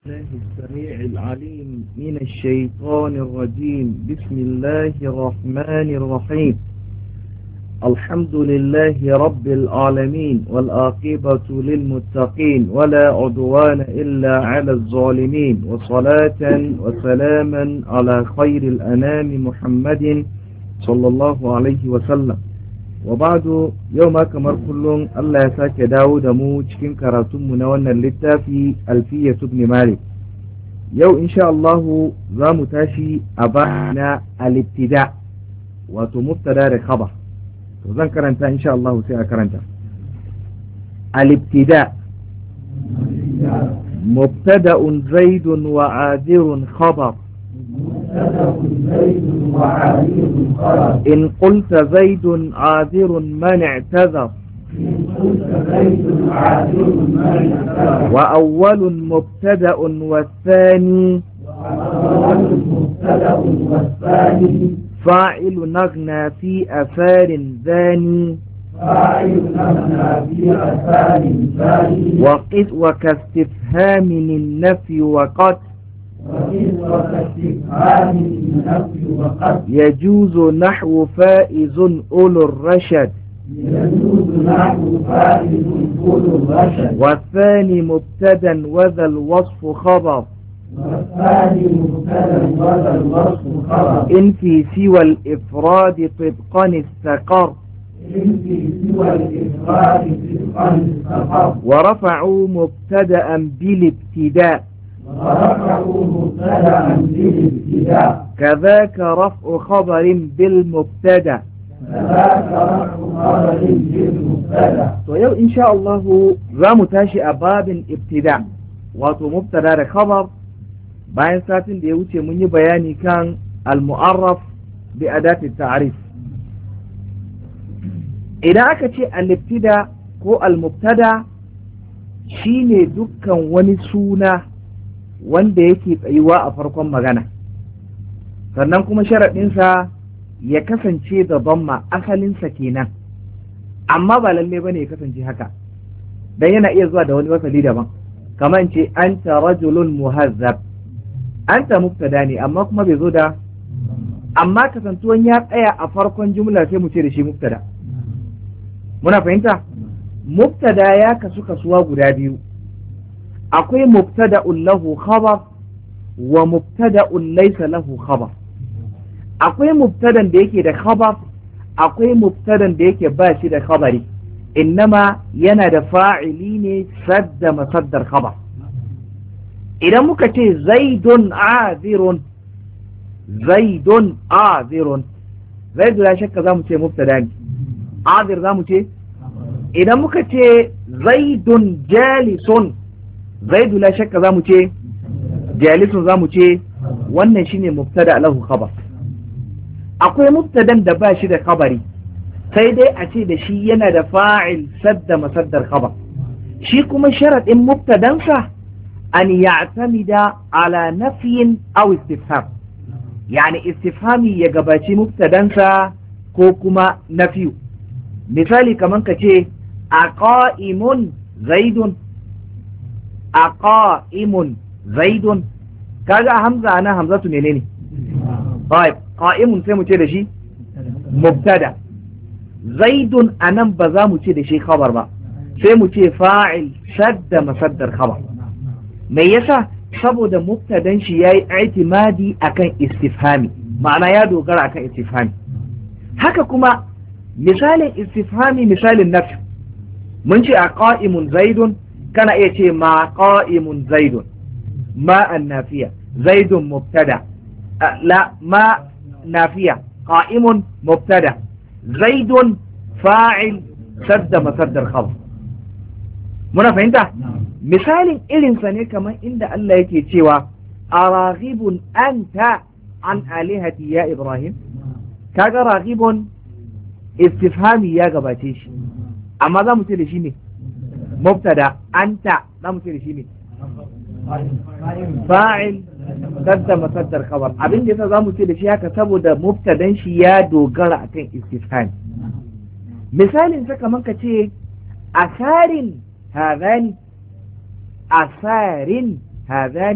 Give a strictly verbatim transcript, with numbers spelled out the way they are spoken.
الله السميع العليم من الشيطان الرجيم. بسم الله الرحمن الرحيم. الحمد لله رب العالمين والآقبة للمتقين ولا عدوان إلا على الظالمين، وصلاة وسلاما على خير الأنام محمد صلى الله عليه وسلم. وبعد يوم كمر كلهم الله يساك داود مو cikin karatunmu na wannan littafi Alfiya ibn Malik. Yau insha Allah za mu tashi a bana al-ibtida, wato mubtada da khabar. To zan karanta insha Allah sai a karanta. Al-ibtida mubtada'un zaidun wa adirun khabar. إن قلت زيد عاذر من اعتذر وأول مبتدأ والثاني فاعل نغنى في أثار ذاني وقد وكاستفهام النفي وقد يجوز نحو فائز أولو الرشد والثاني مبتدا وذا الوصف خبر إن في سوى الإفراد طبقا استقر ورفعوا مبتدا بالابتداء كذاك رفع خبر بالمبتدا. to yau insha Allah za mu tashi a babin ibtida, wato mubtada da khabar. bayan satin da ya wuce mun yi bayani kan al-mu'arraf bi adati ta'rif. idan aka ce al-ibtida ko al-mubtada shine dukkan wani suna wanda yake tsayuwa a farkon magana, sannan kuma sharaɗinsa ya kasance da dhamma, asalinsa kenan, amma ba lalle bane ya kasance haka, dan yana iya zuwa da wani wasali daban. kamar ce anta rajulun muhazzab, anta mubtada ne amma kuma bai zo da, amma kasantuwan ya tsaya a farkon jumla sai mu ce da shi mubtada. muna fahimta? mubtada ya kasu kasuwa guda biyu, akwai mubtada'un lahu khabar wa mubtada'un laysa lahu khabar. akwai mubtadan da yake da khabar, akwai mubtadan da yake ba shi da khabari, innama yana da fa'ili ne sadda masaddar khabar. idan muka ce zaidun azirun, zaidun azirun, zaidu ya shakka za mu ce mubtada ne, azir za mu ce. idan muka ce zaidun jalisun, zaidu la shakka zamu ce jalisun, zamu ce wannan shine mubtada lahu khabar. akwai mubtadan da ba shi da khabari, sai dai a ce da shi yana da fa'il sadda masaddar khabar. shi kuma sharadin mubtadansa an ya'tamida ala nafyin aw istifham, yani istifhami ya gabaci mubtadansa ko kuma nafiyu. misali kaman ka ce aqaimun zaidun, aqaimun zaidun, kaga hamza ana hamzatu menene? طيب qa'imun sai mu ce da shi mubtada. zaidun anan ba za mu ce da shi khabar ba, sai mu ce fa'il shadda masaddar khabar. me yasa? saboda mubtadan shi yayi i'timadi akan istifhami, ma'ana ya dogara akan istifhami. haka kuma misalin istifhami misalin nafi, mun ce aqaimun zaidun, kana iya ce ma qa'imun zaidun, ma an nafiya, zaidun mubtada, la ma nafiya, qa'imun mubtada, zaidun fa'il sadda masaddar khabar. muna fahimta? misalin irinsa ne kamar inda Allah yake cewa araghibun anta an alihati ya Ibrahim. kaga raghibun istifhami ya gabace shi, amma za mu ce da shi ne mubtada, anta za mu ce da shi ne fa'il sadda masaddar khabar. abin da yasa za mu ce da shi haka saboda mubtadan shi ya dogara akan istifhami. misalin sa kaman ka ce asarin hadani, asarin hadani